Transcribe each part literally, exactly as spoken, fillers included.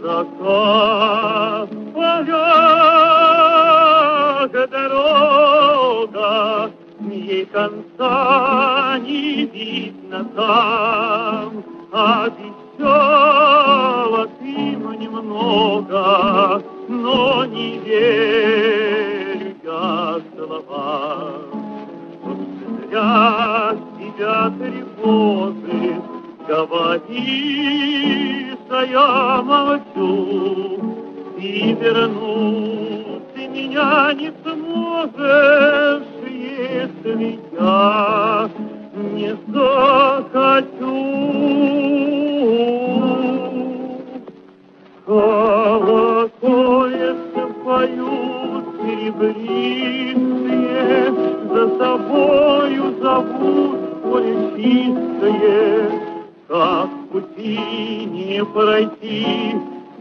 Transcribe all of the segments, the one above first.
Высока в полях дорога, ей конца не видно там, обещала ты мне много, но не верю я словам. Зря тебя тревожит, говоришь, а я молчу, и вернуть ты меня не сможешь, если я не захочу. Колокольцы поют серебристые, за собою зовут поле чистое, как пути не пройти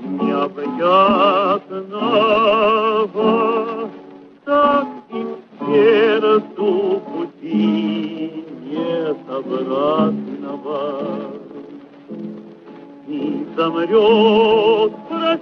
необъятного, так и к сердцу пути нет обратного. И замрет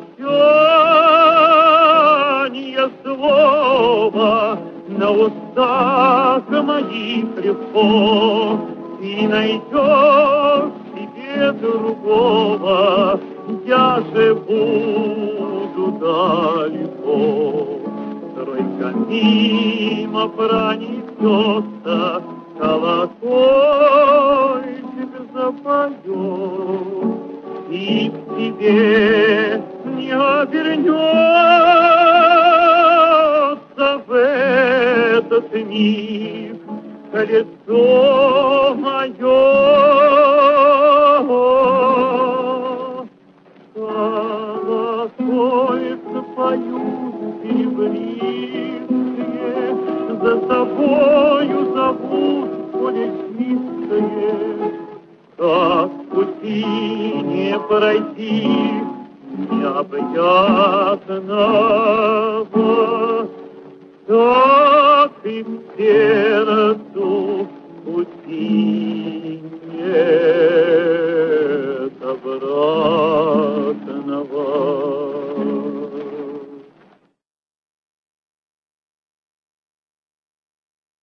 прощанье слово на устах моих легко, и найдешь себе другого, я же буду далеко. Тройка мимо пронесется, колокольчик запоет, и к тебе не обернется в этот миг лицо мое. Колокольцы поют серебристые, за собою зовут поле чистое, как пути не пройти необъятно.